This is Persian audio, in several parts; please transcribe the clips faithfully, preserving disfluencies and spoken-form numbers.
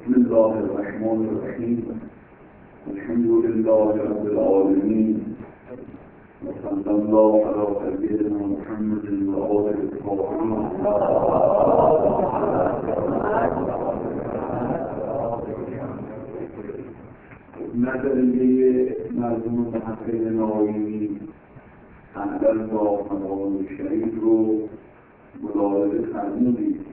بسم الله الرحمن الرحیم. الحمد لله رب العالمین و صلی الله علی سیدنا محمد و آله الطاهرین. نظریه مرحوم محقق ناینی اول با مقام شریف رو ملاحظه فرمودید.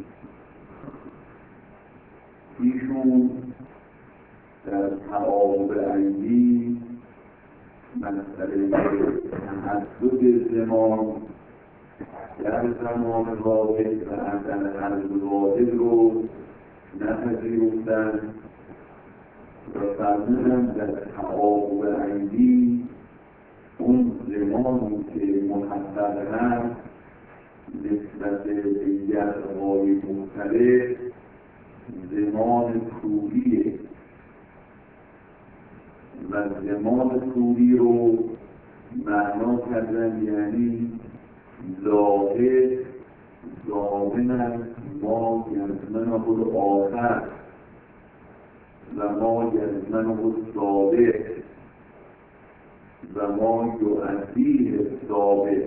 ایشون در تعارض عینی مسئله تحدد زمان در زمان واحد و در عرض واحد رو نپذیرفتند و فرمودن در تعارض عینی اون زمانی که محدد هست نسبت به جزاهای مختلف زمان طولیه و زمان طولی رو معنا کردن یعنی ظاهر ضامن ما یزمن خود آخر و ما یزمن خود ثابت و ما یؤدیه ثابت.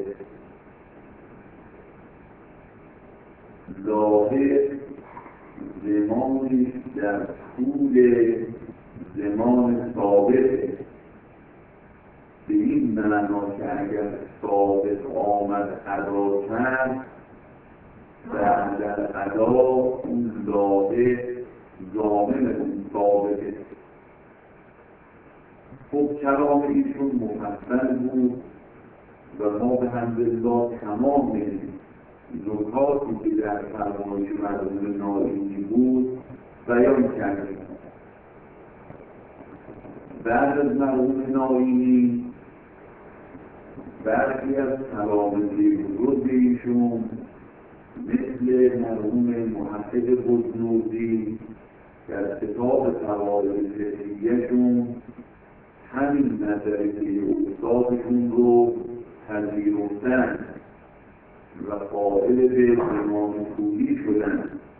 ظاهر زمانی در طول زمان ثابته، به این معنا که اگر ثابت آمد ادا کرد و در ادا اون ظاهر ضامن اون ثابته. خب کلام ایشون مفصل بود و ما به حمدالله تمام نکاتی که در فرمایش مرحوم ناینی بود بیان کردیم. بعد از مرحوم ناینی برخی از تلامذه بزرگ ایشون مثل مرحوم محقق بزنوزی در کتاب فوائد فقهیه‌شون همین نظریه استادشون رو پذیرفتن و قائل به زمان طولی شدن.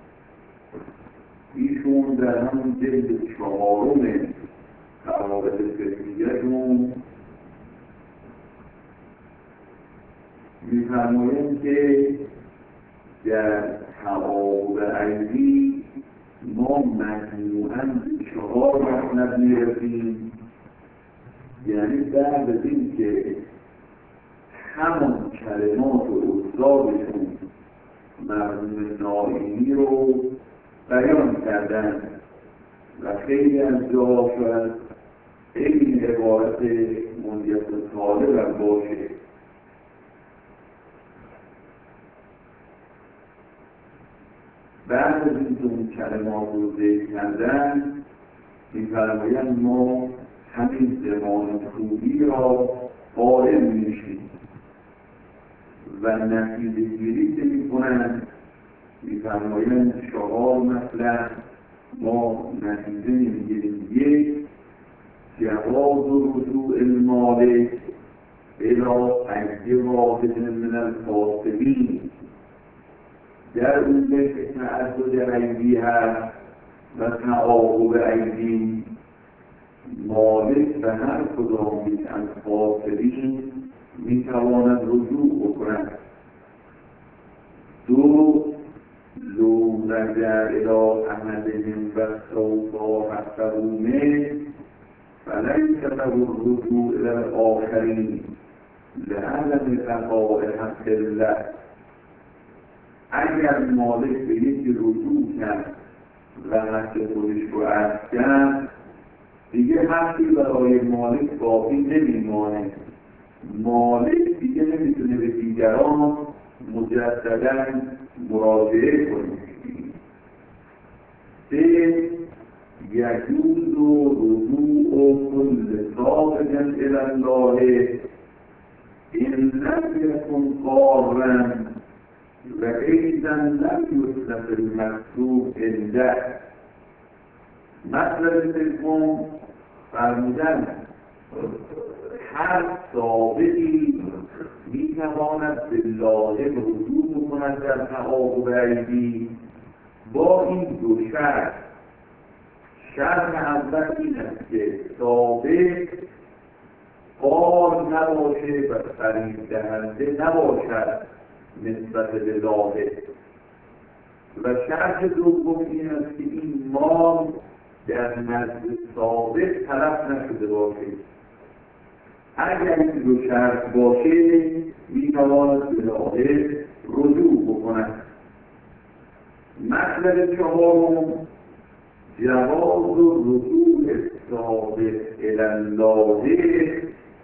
ایشون در همون جلد چهارم فوائد فقهیه‌شون می‌فرمایند که در تعارض عینی ما مجموعاً چهار مطلب می‌رسیم، یعنی بعد از این که همون کلمات و استادشون مرحوم ناینی رو بیان کردن و خیلی از جاها شاید این عبارت منیت طالب باشه. بعد از این که اون کلمات رو ذکر کردن می‌فرمایند ما همین زمان طولی را قائل میشیم و نتیجه گیری که میکنند میفرمایند چهار مطلب ما نتیجه میگیریم. یک، جواز رجوع المالک الی اجل واحد من الفاسقین. در اون که تعدد عیبی هست و تعاقب عیبی مالک به هر کدام یک از فاسقین میتواند رجوع بکند. دو، لو رجع الی احدهم و استوفی حقه منه فلیس له الرجوع الی الآخرین لعدم بقاء حق الله. اگر مالک به یکی رجوع کرد و حق خودش رو عرض کرد دیگه حقی برای مالک باقی نمیمانه. مالک دیگه نمیتونه به دیگران مجدداً مراجعه کنه. سه، یجوز رجوع کل سابق الی الله ان لم یکن قارا و ایضا لم یطلق المطلوب عنده. مطلب سوم فرمودن هر سابقی میتواند به لازم رجوع کند در تعاقب عیبی با این دو شرط شرط اول این است که ثابت قال نباشه و فریب دهنده نباشد نسبت به لاحق. و شرط دوم این است که این مال در نزد ثابت تلف نشده باشه. اگر این دو شرط باشه میتواند به لاحق رجوع بکند. مطلب چهارم جواز رجوع ثابت الی الله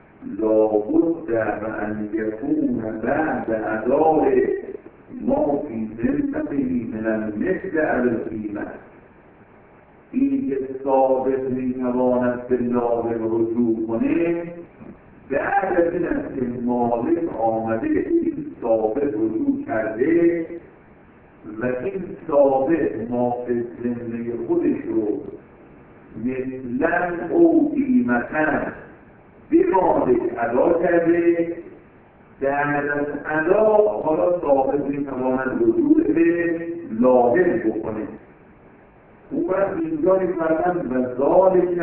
لابد ان یکون بعد اداء ما فی ذمته من المثل علی القیمة. این که ثابت میتواند به لاحق رجوع کنه بعد از این است که مالک آمده این ثابت رجوع کرده و این ثابت مافد زمینه خودش رو مثلا او قیمتا به مالک ادا کرده. در از ادا حالا ثابت میتواند رجوع به لاحق بکنه. اون وقت اینجا میفرمند و ذالک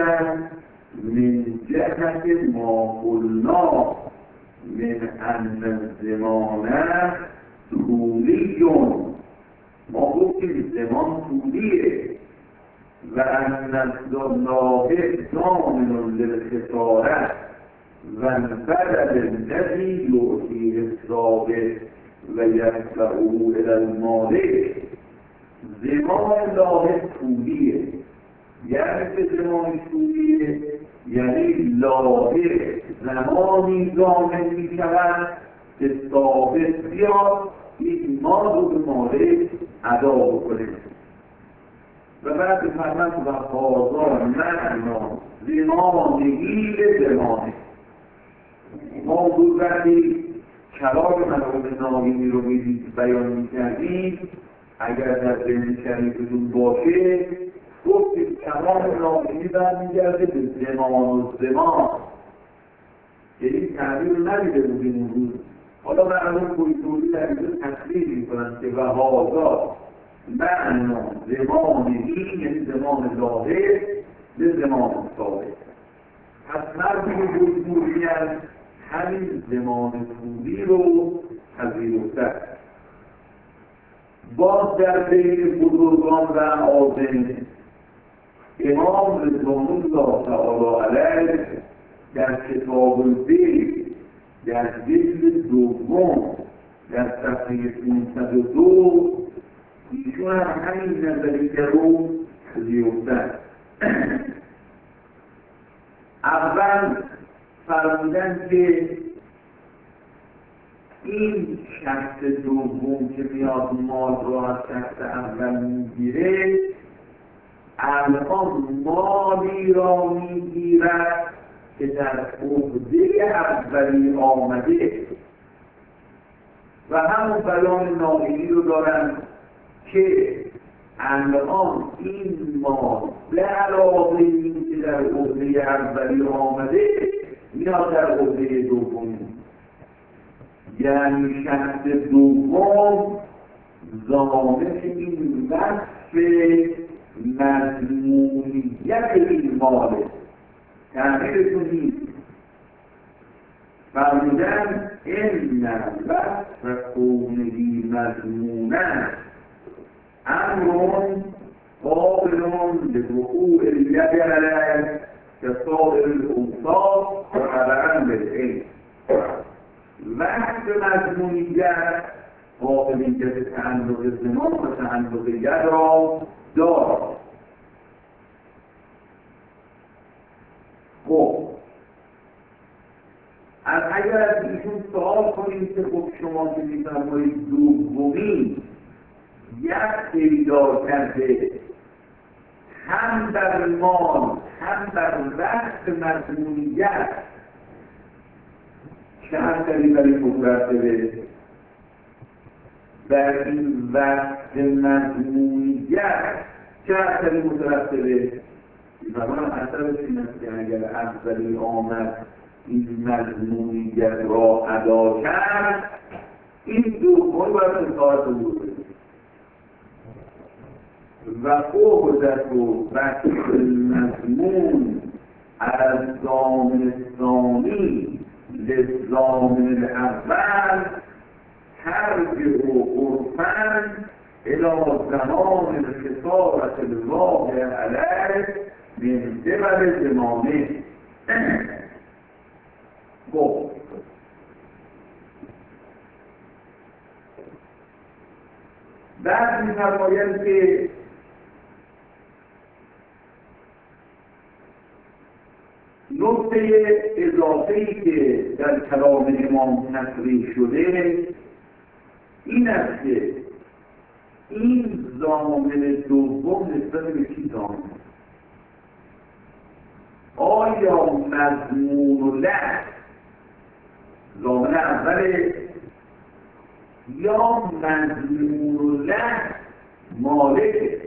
من جهت ما قلنا من ان الزمانه طولیون. ما گفتیم زمان طولیه و ان اللاحق ضامن للخساره و البدل الذی یعطیه الثابت و یدفعه الی المالک. زمان لاحق طولیه، یعنی که زمان طولیه یعنی لاحق زمانی ضامن می شود که ثابت بیاد این مال رو به مالک ادا بکنه. و بعد فرمند و هذا معنا زمانگی به زمانه. ما بود وقتی کلام مرحوم ناظمی رو میدید بیان میکردیم اگر در ذهن شریفتون باشه گفتیم کلام ناظمی برمیگرده به زمان و زمان که این تعبیر رو ندیده بودیم اون روز. حالا معلوم کویتوری در اینجا تصریح میکنند که و هذا معنا زمانگی یعنی زمان ظاهر به زمان ثابت. پس مرد کویتوری از همین زمان طولی رو پذیرفته. باز در بین بزرگان و آزم امام رضوان الله تعالی علیه در کتاب البیت در جلد دوم در صفحه پانصد و دو ایشون هم همین نظریه رو پذیرفته. اول فرمودن که این شخص دوم که میاد مال رو از شخص اول میگیره الان مالی را میگیرد که در عهده اولی آمده و همون بیان ناظمی رو دارن که الان این مال به علاوه این که در عهده اولی آمده میاد در عهده دومی. یعنی شخص دوم ضامن این وصف مضمونیت این ماله. تغییرتون نیست. فرمودن این وصف کونگی مضمونه امرون قابلون لوقوع الید علیه که سائر الاوصاف و طبعا بالعلم. وقت مضمونیت قابلیت تعلق زمان و تعلق ید را دارد. خب از اگر از ایشون سوال کنیم که خب شما که میفرمایید دومی یک پیدا کرده هم در مال هم در وقت مضمونیت چه اثری برای مترتبه در این وقت مضمونیت چه اثری مترتبه؟ زمان اثرش این است که اگر افضلی آمد این مضمونیت را ادا کرد این دو باید باید اطاعت بود و عهدت و بخش المضمون از ضامن ثانی للضامن الاول ترجع عرفا الى زمان الخسارة الواقع علیه من قبل زمانه. خب بعد می‌فرماید که نکته اضافه‌ای که در کلام امام تصریح شده این است که این ضامن دوم نسبت به کی ضامن؟ آیا مضمون له ضامن اوله یا مضمون له مالک؟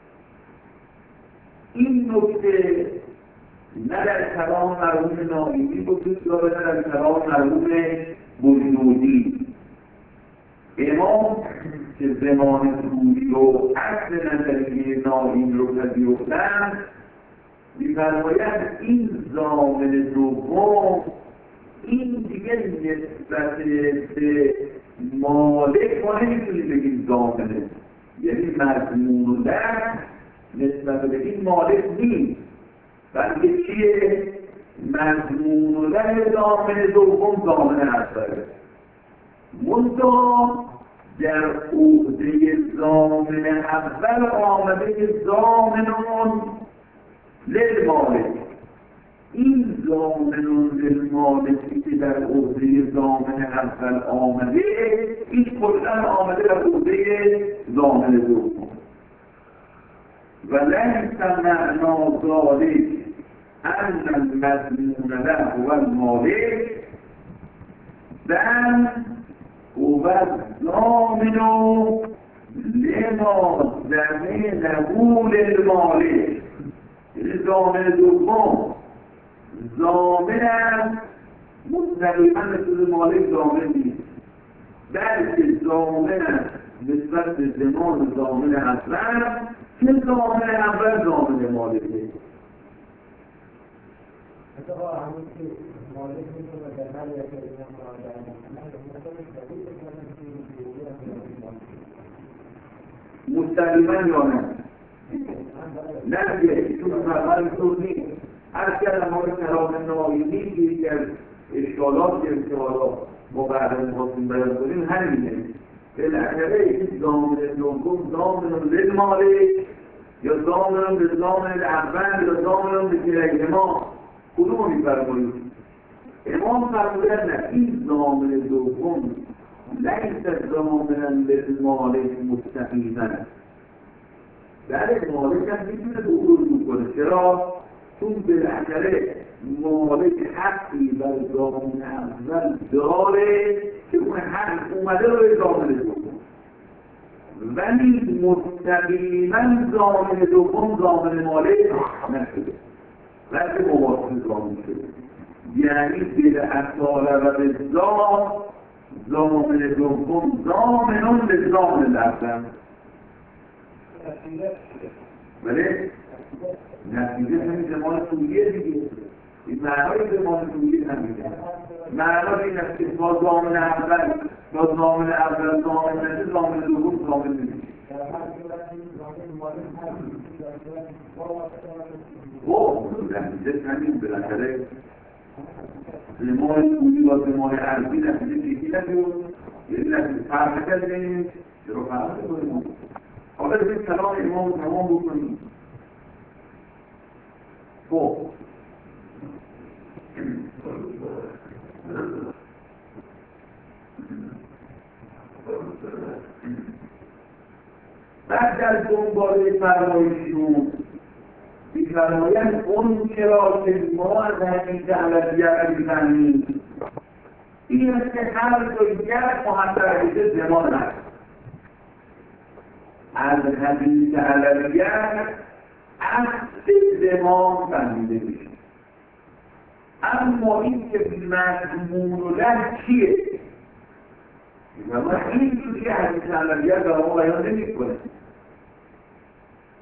این نکته نه در کلام مرحوم نامیدی وجود داره نه در کلام مرحوم بجنودی. امام که زمان سوری و اصل نظریه نایم رو پذیرفتند می‌فرماید این ضامن دوم این دیگه نسبت به مالک ما نمیتونیم بگیم ضامنه، یعنی مضمون له نسبت به این مالک نیست، بلکه چیه؟ مضمون له ضامن دوم ضامن اوله. منتها در عهده ضامن اول آمده ضامنون للمالک. این ضامنون للمالکی که در عهده ضامن اول آمده این کلاً آمده در عهده ضامن دوم. و لیس معنا ذلک ان المضمون له هو المالک بل هو الضامن لما ضمن له للمالک. این ضامن دوم ضامن است مستقیما مثل مالک ضامن نیست، بلکه ضامن است نسبت به زمان ضامن اول که ضامن اول ضامن مالکه. مستقیما یا نه؟ نه دیگه چون فرمان طور نیست. هر کردم های کلام نایمی که یکی از اشکالات که حالا ما بعد می‌خواستیم بیان کنیم همینه. بالاخره این ضامن دوم ضامن للمالک یا ضامن به ضامن اول یا ضامن به کلیهما کدوم می‌فرمایید؟ امام فرمودن نه این ضامن دوم لیس ضامنا للمالک مستقیما. بله مالک هم میتونه به او رجوع کنه. چرا؟ چون بالاخره مالک حقی بر ضامن اول داره که اون حق اومده روی ضامن دوم، ولی مستقیما ضامن دوم ضامن مالک نشده بلکه مواصل ضامن شده. یعنی بالاصاله و بالذات ضامن دوم ضامن به ضامن اول. بله نتیجه همین زمان سوریه دیگه. این معنای زمان سوریه نمیده. معنای این است که با ضامن اول با ضامن اول ضامن نشه ضامن دوم ضامن نمیشه. خب نتیجه همین بالاخره زمان سوری با زمان عربی نتیجه چیزی نمیود. یه نتیجه فرق کردیم چرا فرق کنیم؟ حالا به کلام امام تمام بکنیم. خب بعد در دنباله فرمایشون می‌فرمایند اون چرا که ما از همین علویت می‌فهمیم این است که هر دویت محترمیت زمان هست. از حدیث علویت اصل زمان فهمیده میشه، اما این که مضمون له چیه؟ و این چیزی که حدیث علویت به ما بیان نمی کنه.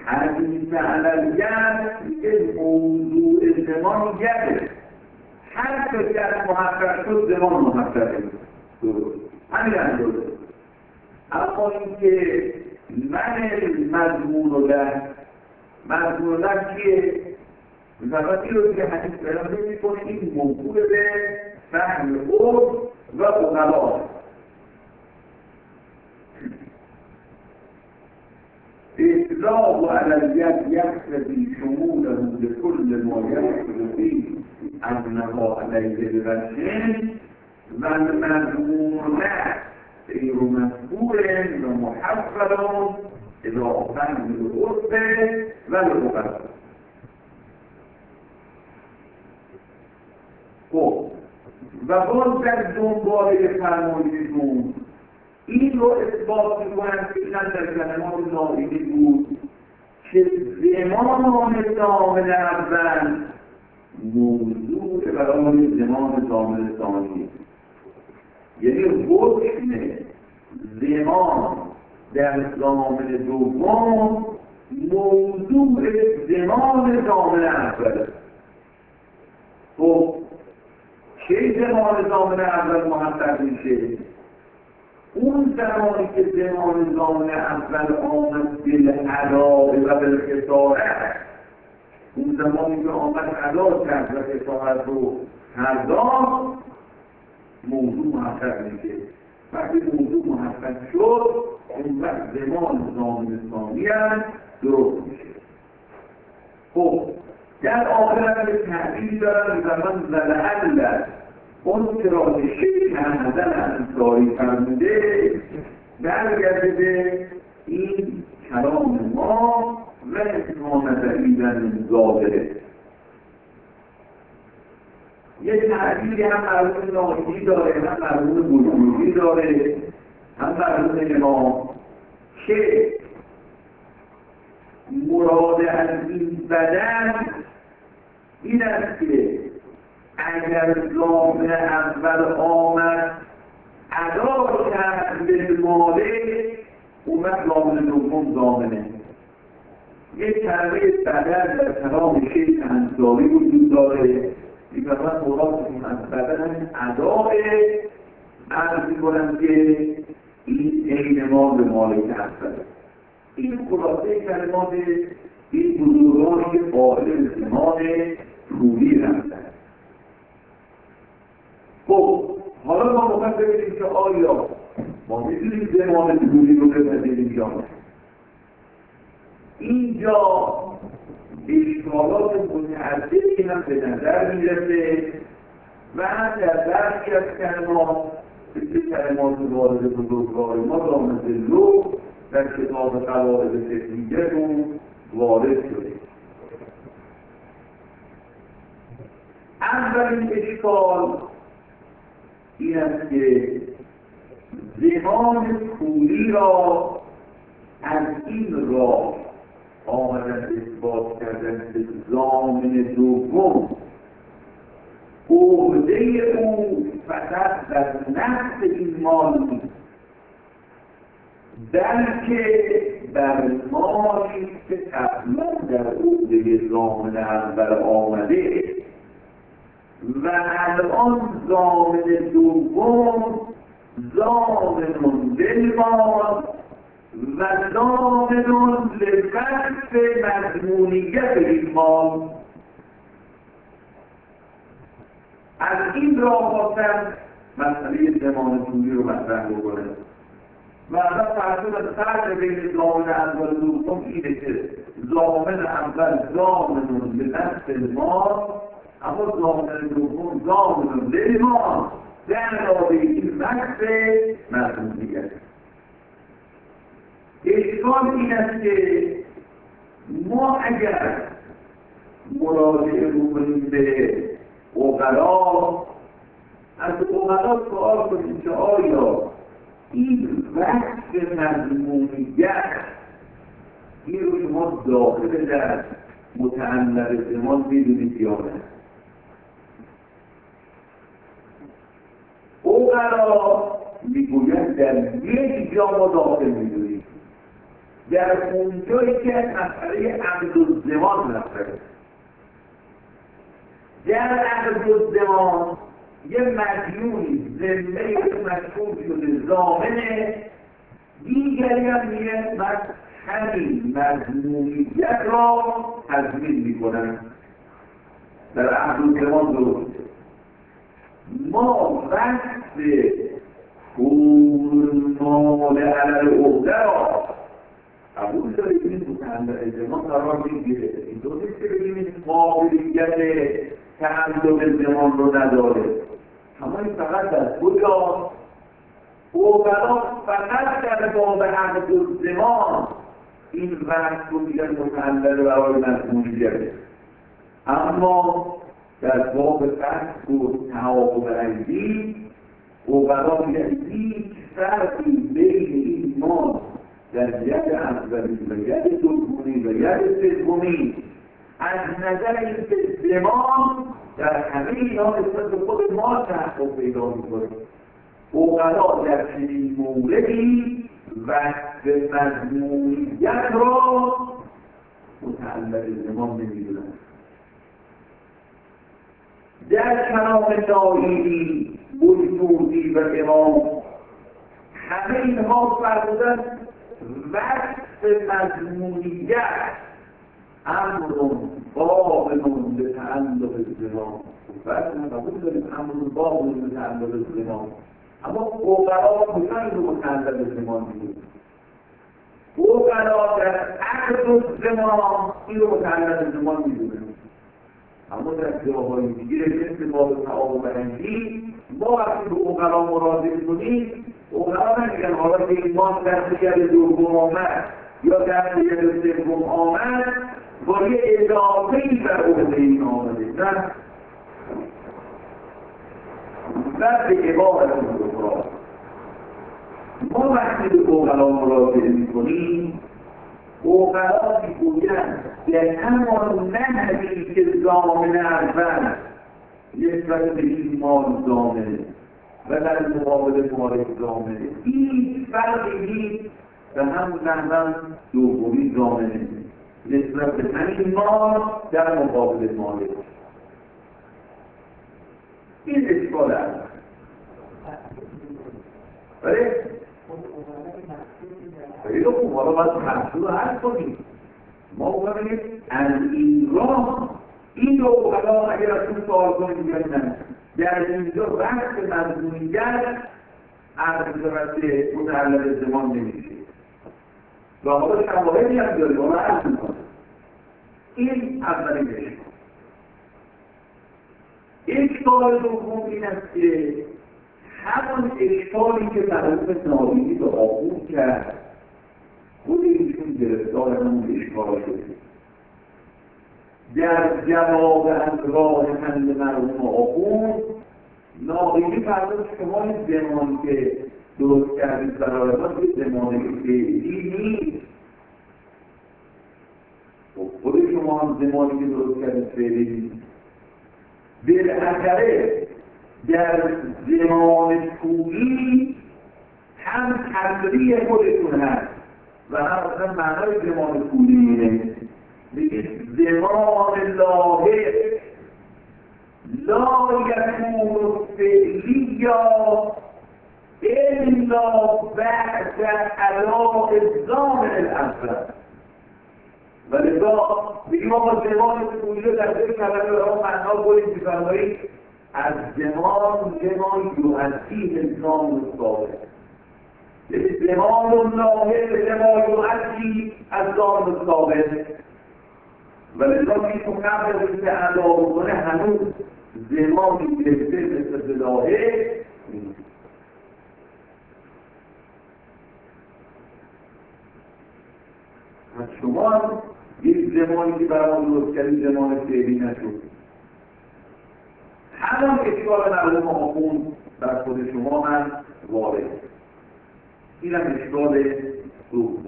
حدیث علیت که موضوع زمان گره هر کسی از محقق شد زمان محققه درست همین هم درست اما اینکه من مضمون رو در مضمون رو در چیه؟ مثلا این رو که حدیث برام نمی کنه این موضوع به فهم عرف و اقلا إطلاق على اليد يقتضي شموله لكل ما يحصل فيه أنه عليه الغشين والمذموم غير مذكور ومحفل إذا فهم العرف واللغة. خب و باز در دنباله فرمایششون این رو اثبات میکنن که این در کلمات ناظری بود که زمان زامن اول موضوع برای زمان زامن ثانی، یعنی حکم زمان در زامن دوم موضوع زمان زامن اول. خب چه زمان زامن اول محقق میشه؟ اون زمانی که زمان زمان اول آمد بالعداء و بالخسارت، اون زمانی که آمد عداء کرد و خسارت رو پرداخت، موضوع محقق میشه. وقتی موضوع محقق شد اون وقت زمان زمان ثانی هم درست میشه. خب در آخر به تعبیر دارن زمان زلعل اون چرا شکل همزن انصاری فرموده برگرده به این کلام ما و اتمام نظریدن ظاهره. یک تعبیری هم مرمون ناهیدی داره، هم مرمون بزرگی داره، هم مرمون امام که مراد از این بدن این است که اگر زامن اول آمد ادا کرد به مالک اومد زامن دوم زامنه. یک کلمه بدن در کلام شیخ انصاری وجود داره دیگر من مرادشون از بدن ادای عرض می‌کنم که این عین ما به مالک اصل. این خلاصه کلمات این بزرگانی که قائل زمان طولی رفتن. خب حالا ما مخواهد ببینیم که آیا ما میتونیم زمان طولی رو بپذیریم یا نه. اینجا اشکالات متعددی هم به نظر میرسه و در برخی از کلمات مثل کلمات وارد بزرگوار ما دامن لو در کتاب قواعد فقهیه رو وارد شده. اولین اشکال این است که زمان طولی را از این راه آمدن اثبات کردن به زامن دوم عهده او فقط در نفس این مال نیست بلکه بر مالی که قبلا در عهده زامن اول آمده و الان زامن دوم زامن بالمال و زامن لفظ مضمونیت این مال. از این راه خواستن مسئله زمان طولی رو مطرح بکنه و اصلا فرض از فرق بین زامن اول و دوم اینه که زامن اول زامن به نفس المال اما زامن دوم زامن للمال در علاوه این وقت مضمونیت. اشکال این است که ما اگر مراجعه بکنیم به عقلا از عقلا سوال کنیم که آیا این وقت مضمونیت این رو شما داخل در متعلق زمان بدونید یا نه؟ عقلا میگوید در یک جا ما داخل میدونید در اونجایی که مسئله عقدالزمان مطرحه. در عقدالزمان یه مدیونی ذمه مشهور شده ضامنه، دیگری هم میگه من همین مضمونیت را تضمین میکنم. در عقدالزمان درسته. ما وقت مال علل عقده را قبول داریم این متعلق ازمان قرار میگیره. این دو نیست که بگیم قابلیت تعلق زمان رو نداره. اما این فقط در کجا؟ اولا فقط در باب عقدالزمان این وقت رو میگن متعلق برای مضمونیته. اما در باب قصد و تعاقب عیدی اولا میگن هیچ فرقی بین این مال در ید اولی و ید دومی و ید سومی از نظر اینکه زمان در همه اینا نسبت به خود ما تحقق پیدا میکنه. اولا در چنین موردی وقت مضمونیت را متعلق زمان نمیدونن. در کلام ناهیدی، بزرگی و امام همه اینها فرمودن وقت مضمونیت امرون باقنون به تعلق زمان. وقت ما قبول داریم امرون باقنون به تعلق زمان، اما فقها کجا این رو متعلق زمان می‌دونن؟ فقها در عقد زمان این رو متعلق زمان می‌دونن. اما در جاهای دیگه مثل باب تعاقب عیدی ما وقتی به فقها مراجعه کنیم، فقها نمیگن حالا که این مال در ید دوم آمد یا در ید سوم آمد با یه اضافه‌ای بر عهده این آمده. نه، بعد به عبارت فقها ما وقتی به فقها مراجعه می‌کنیم، فقها میگویند در همان نحوی که ضامن اول نسبت به این مال ضامنه و در مقابل مالک ضامنه، هیچ فرقی نیست. به همون نحو دومی ضامنه نسبت به همین مال در مقابل مالک. این اشکال اول. ولی خیلی خوب، حالا باید محصول رو حل کنیم. ما بگیم از این راه این رو حالا اگر از اون سوال کنیم بگیم نه در اینجا وقت مضمونیت عقد رفته متعلق زمان نمیشه و حالا شواهدی هم داریم حالا حل میکنیم. این اولین اشکال. اشکال دوم این است که همون اشکالی که مرحوم ناهیدی به آخون کرد خود ایشون گرفتار همون اشکال شده. در جواب از راه حل مرحوم آخون ناهیدی فرمود شما این زمانی که درست کردید برای ما که زمانی فعلی نیست. خود شما هم زمانی که درست کردید فعلی نیست. بالاخره در زمان طولی هم تقدیر خودتون هست و هم اصلا معنای زمان طولی اینه. میگه زمان لاحق لا یکون فعلی یا الا بعد ادا الزامن الاول. ولذا میگه ما زمان طولی رو در ذکر کلمه به اون معنا برید میفرمایید از زمان زمان یؤدی الزام الثابت. زمان لاحق زمان یؤدی الزام الثابت. ولذا میتون قبل از که ادا بکنه هنوز زمانی گرفته مثل لاحق نیست. از شما یک زمانی که برای درست کردی زمان فعلی نشد. همان اشکال مرحوم آخون در خود شما من وارد. این هم اشکال دوم.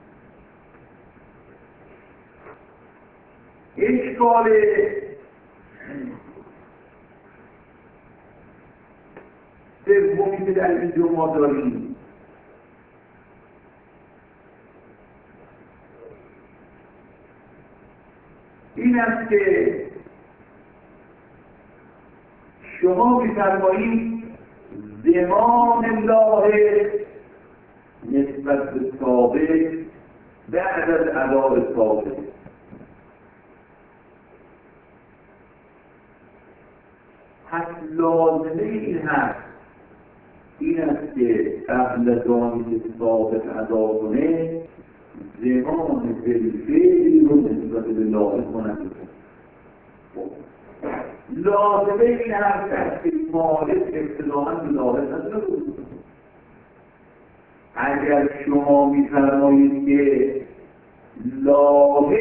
اشکال سومی که در اینجا ما داریم این است که شما می‌فرمایید زمان الله نسبت به سابق بعد از ادای سابق. پس لازمه این هست این است که قبل از آنکه سابق ادا کنه زمان فعلی رو نسبت به لاحق کنند. لازمه این هست که مالک ابتداعاً به لاحق نداره. اگر شما می‌فرمایید که لاحق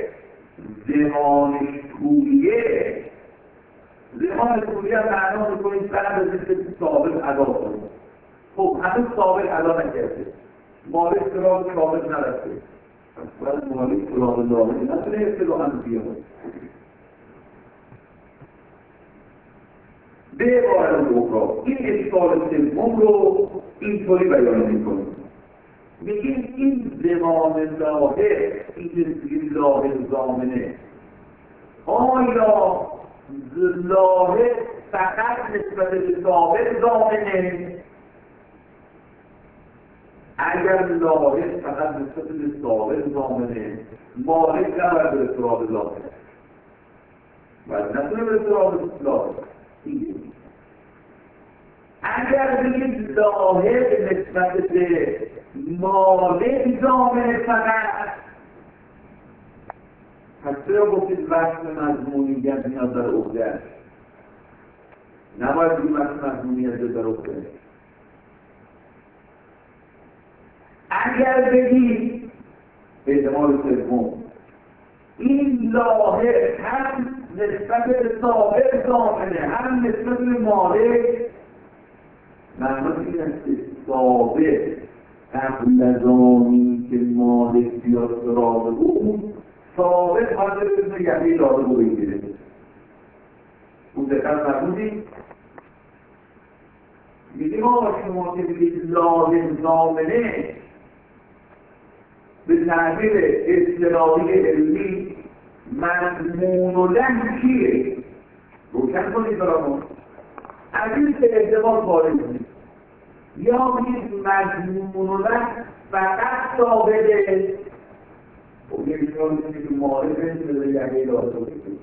زمانش طولیه، زمان طولیه معنا می‌کنید بعد از اینکه سابق ادا کنید. خب هنوز سابق ادا نکرده، مالک سراغ سابق نرفته، باید مالک سراغ لاحق نتونه ابتداعاً بیاد. به عبارت اخرى این اشکال سوم رو اینطوری بیان می‌کنیم. میگیم این زمان لاحق، این لاحق ضامنه، آیا لاحق فقط نسبت به سابق ضامنه؟ اگر لاحق فقط نسبت به سابق ضامنه، مالک نباید به سراغ لاحق، باید نتونه به سراغ لاحق. اگر بگید لاحق نسبت به مالک ضامنه فقط، پس چرا گفتید وصف مضمونیت میاد در عهده‌اش؟ نباید این وصف مضمونیت در عهده‌اش. اگر بگید به احتمال سوم این لاحق هم نسبت به سابق ضامنه هم نسبت به مالک، معنی این است که سابق قبل از آنی که مالک بیاد سراغ او، سابق حاضر بزنه یعنی لاحق رو بگیره. اون دقیقا فرمودی؟ میگیم آقا شما که بگید لاحق ضامنه به تعبیر اصطلاحی علمی مضمون و لحن کیه؟ روشن کنید برامون. از این که ازدواج خارج کنید یا بگید مضمون و لحن فقط ثابته، خب یکی شما میگید که معارفه به یقه لاحق بگید،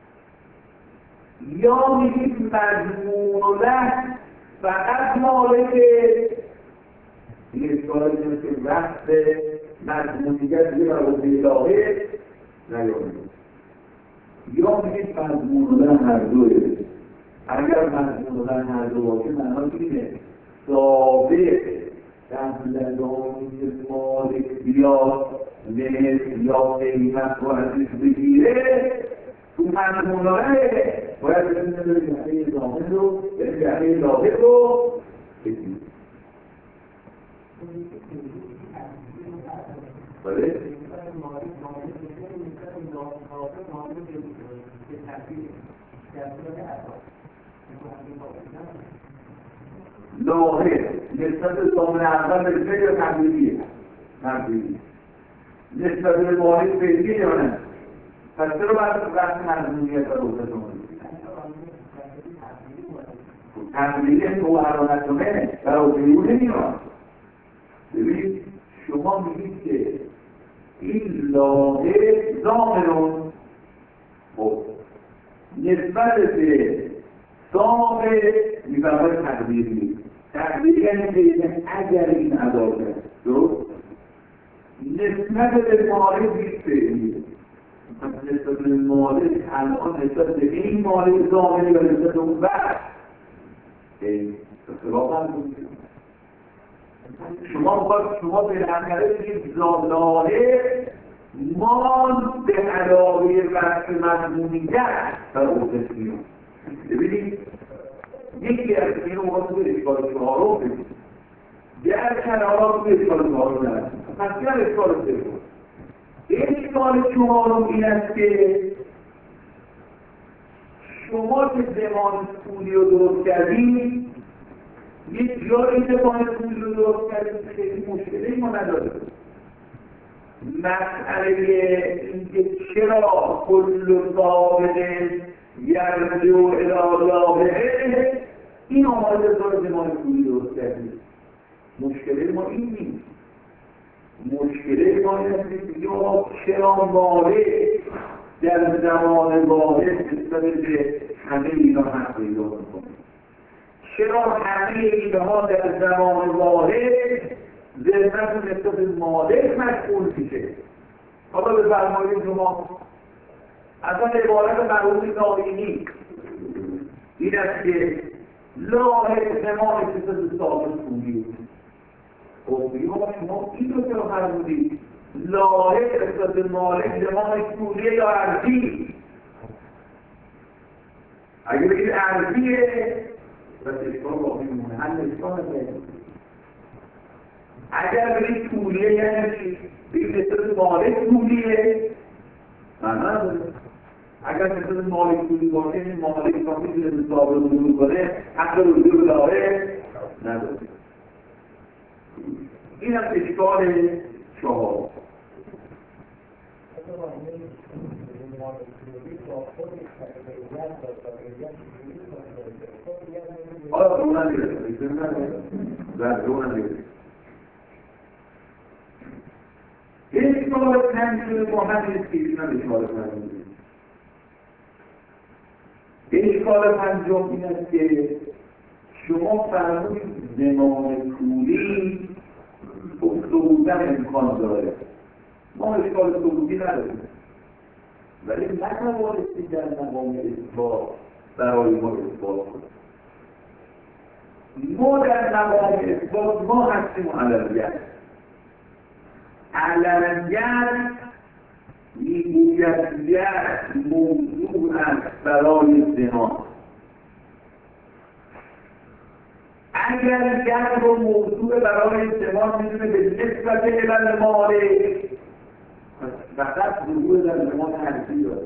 یا میگید مضمون و لحن فقط مالکه، این اشکال اینه که وقت مضمونیت یه عهده لاحق نیامده. یا میگید مضمون و لحن هر دوه. اگر مضمون و لحن هر دو باشه معنی اینه سابق قبل از آنکه مالک بیاد مثل یا قیمت رو ازش بگیره، تو مضمون و لحن باید بسیده به جهه ضامن رو به جهه لاحق رو بگیره. بله؟ لاحق نسبت به ضامن اول برسه یا تقلیدیه؟ تقلیدیه. نسبت به مالک فعلیه یا نه؟ پس چرا باید وقت مضمونیت رو عهده شما بگیرید؟ تقلیدیه که او حرانت کنه در عهده او نمیاد. ببینید شما میگید که این لاحق ضامنون، خب نسبت به سابق میفرماید تقدیری. تقدیر یعنی که اگر این ادا کرد، درست؟ نسبت به مالک بیست فعلیه. نسبت به مالک الان نسبت به این مالک ضامنی و نسبت به اون بعد اختلاف هم بود. شما باید شما به نظره بگید لاحق مال به علاوه وقت مضمونیت در عهده میاد. ببینید یکی از این اوقات به اشکال چهارم بگید، در کنارات به اشکال چهارم نرسید. پس این اشکال سوم. اشکال چهارم این است که شما که زمان طولی رو درست کردید، یک جایی زمان طولی رو درست کردید که خیلی مشکلی ما نداره. مسئله اینکه چرا کل ثابت یرجع الی رابعه، این آماده داره ما کولی درست کردیم. مشکل ما این نیست. مشکل ما این است که چرا مالک در زمان واحد نسبت به همه اینا حق پیدا می‌کنه؟ چرا همه اینها در زمان واحد ذهنت نسبت به مالک مشغول میشه؟ حالا بفرمایید شما اصلا عبارت مربوط به ناینی این است که لاحق زمان نسبت به ثابت کولی. خب شما این رو چرا فرمودید؟ لاحق نسبت به مالک زمان کولیه یا ارضی؟ اگه بگید ارضیه بس اشکال باقی میمونه، هم اشکال نمید. اگر بگید کولیه یعنی چی؟ بگید نسبت مالک کولیه معنی داره. اگر نسبت مالک کولی باشه این مالک کافی که نسبت ثابت کولی کنه حق رجوع لاحق نداره. این هم اشکال چهار. آره رو نگیره در رو نگیره اشکال پنجم با همین سیزن اشکال پنجم اشکال پنجم این است که شما فرمودید زمان کولی سبودن امکان داره. ما اشکال سبودی نداریم ولی نتوانستی در مقام اثبات برای ما اثبات کنیم. ما در مقام اثبات ما هستیم علویت. علویت میگویدیت موضوع است برای زنا. اگر گرد و موضوع برای زنا میدونه به نسبت علل مالک فقط ظهور در زمان حرفی داره،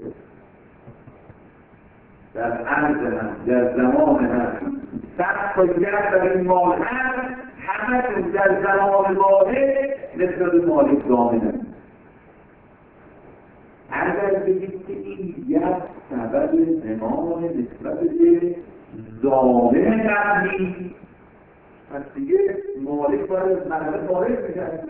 در عرض هم در زمان هم سخت و گرد در این مال هم همه در زمان واحد نسبت مالک دامنه. اگر بگید که این یک سبب زمان نسبت به ضامن قبلی پس دیگه مالک باید از مرحله خارج می‌شود.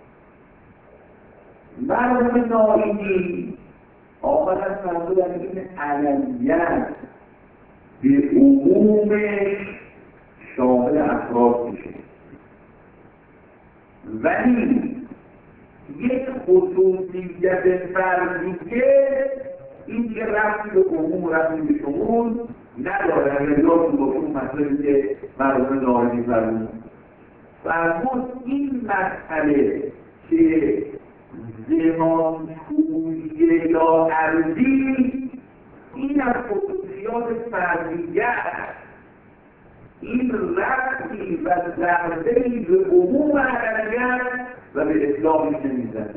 مرحله ناینی آخر از فرض در این علویت به عمومش شامل افراد میشه، ولی یک خصوصیت فردی که این که رفتی به عموم رفتی به شمول نداره. امیدوارتون با اون مسئله که مرحله ناینی فرمون فرمون این مسئله که زمان کولیه یا ارضی این از خصوصیات فردیت این رفتی و ضربه‌ای به عموم علویت و به اسلامی نمیزنه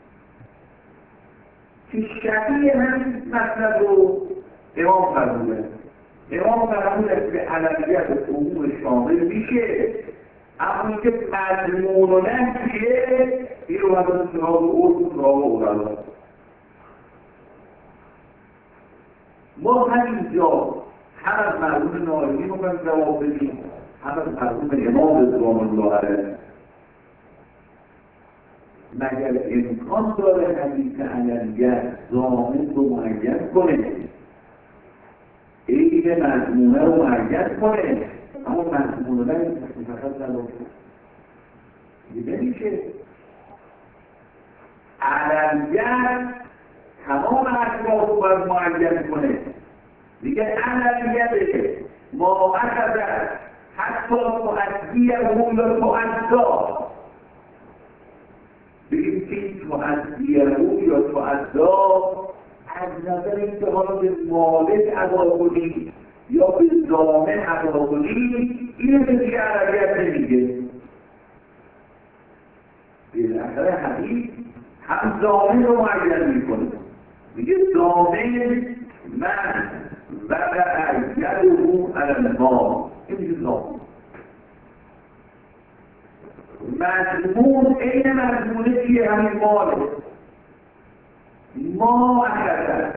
که شبیه همین مطلب رو امام فرموده. امام فرموده که علویت عموم شامل میشه، اما که مضمون و نمیشه این رو باید سراغ او سراغ اولا. ما همینجا هم از مرحوم ناینی رو باید جواب بدیم، هم از مرحوم امام رضوان الله علیه. مگر امکان داره حدیث علویت ضامن رو معین کنه، عین مضمونه رو معین کنه، اما مضمونه رو فقط نداره دیگه نمیشه. علویت تمام اطراف رو باید معین کنه دیگه. علویت ما اخذ حتی تؤدیه یا تؤدا، بگیم که تؤدیه یا تؤدا از نظر این که حالا به مالک ادا کنی یا به ضامن ادا کنی این رو دیگه علویت نمیگه. بالاخره حدیث هم ضامن رو معین میکنه، میگه ضامن من وقع یده علی الماء، این میگه ضامن. مضمون این مضمونه چیه؟ همین ماله ما اکرده.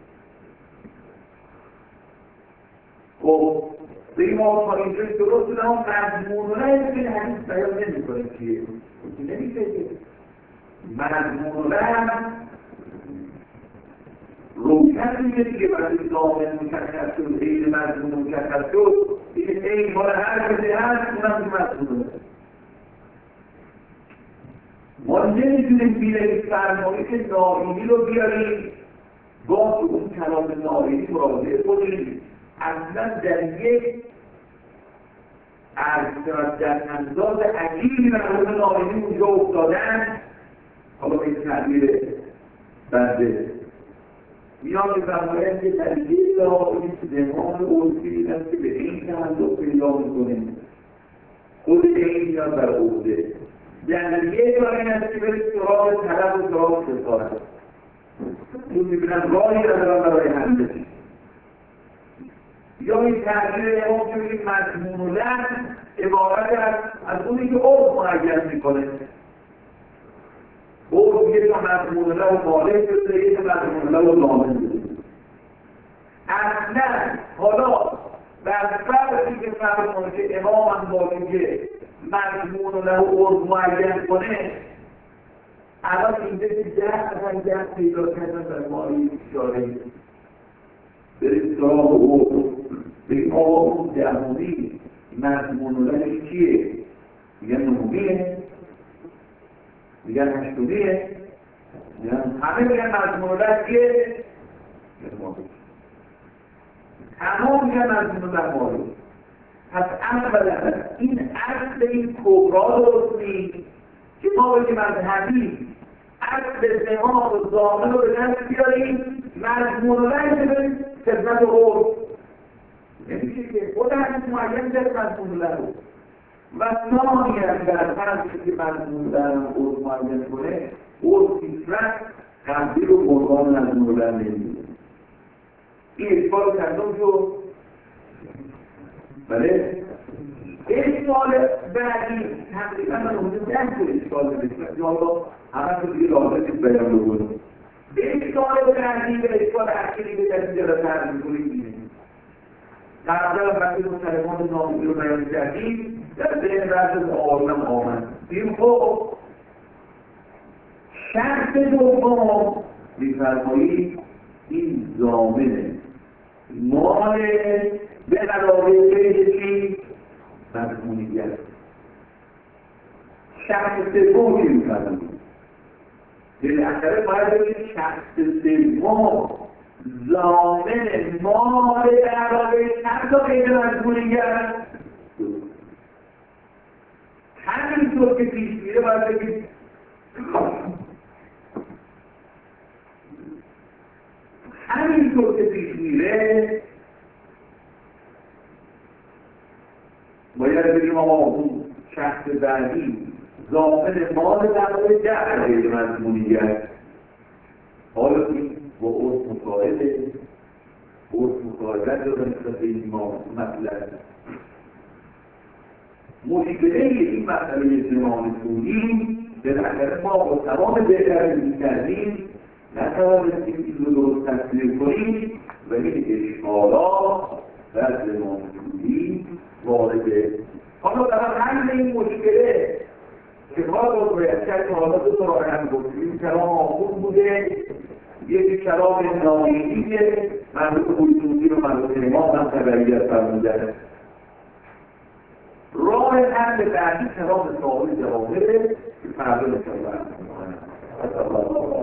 خب به این ما تا اینجای درست بودم اما مضمون رای که حدیث بیان نمی کنه چیه؟ نمیشه که مضمون رای روشن میگه دیگه برای ظاهر مشخص شد، عین مضمون مشخص شد، این عین مال هر کسی هست اونم تو مضمون هست. ما نمیتونیم بیریم فرمایی که ناینی رو بیاریم گاه تو اون کلام ناینی مراجعه کنیم. اصلا در یک در انداز عجیبی مرحوم ناینی اونجا افتادن. حالا به این تعبیر بنده میان به فرمایند که در یک دعایی زمان عرفی دیدن که به این تعلق پیدا میکنه خود این میاد بر عهده. یعنی یک بار این است که برید سراغ طلب و سراغ خسارت اون میبینن راهی را دارن برای حل بشید. یا این تغییر امام که بگید مضمون و لحن عبارت است از اونی که عرف معین میکنه. عرف یک مضمون و لحن مالک شده، یک مضمون و لحن نامه شده. اصلا حالا بر فرقی که فرمونه که امام هم باید که مضمون و لحن عرف معین کنه، الان اینجا که ده نفر ده پیدا کردن در مالی اشاره برید سراغ عرف. به آقا دهمی مضمون و لحن چیه؟ میگن نهمیه، میگن هشتمیه، همه میگن مضمون و لحن چیه؟ همه میگن مضمون و لحن مالی. پس اولا این اصل این کبرا درست نیست که ما بگیم از حدیث اصل زمان و ضامن رو به دست بیاریم، مضمون و لحن بریم خدمت عرف. نمیشه که خود حدیث معین داره مضمون و لحن و ثانیاً در فرضی که مضمون و لحن عرف معین کنه، عرف هیچ‌وقت تبدیل و قربان مضمون و لحن نمیشه. این اشکال کردم شد. بله اشکال بعدی تقریبا من اونجا ده تا اشکال بکنم یا حالا همه تو دیگه لازم نیست بیان بکنم. اشکال بعدی و اشکال اخیری به در اینجا را تعریف می‌کنیم. در اول وقتی مسلمان نامی رو بیان کردیم در ذهن رد عالم آمد. این خب شرط دوم می‌فرمایید این ضامنه مال به علاوه چیزی مضمونیت. شخص سوم که می‌فرمایید بالاخره باید بگید شخص سوم ضامن مال به علاوه چند تا قید مضمونیت. همینطور که پیش میره باید بگید همینطور که پیش میره باید بگیم آقا اون شخص بعدی ضامن مال در مورد ده قید مضمونیت. حالا این با عرف مقایده عرف مقایدت رو نسبت به این مطلب مشکله این مسئله زمان سونی بالاخره ما با تمام بهتر می‌کردیم نتوانستیم این رو درست تصویر کنیم و این اشکالات در زمان سونی وارده. حالا در حل این مشکله که ما رو باید کرد که حالا دو تا راه حل گفتیم. کلام آخون بوده، یک کلام ناینیه مربوط بودی رو مربوط امام هم تبعیت فرمودن. راه حل بعدی کلام صاحب جواهره که فردا نشان برد.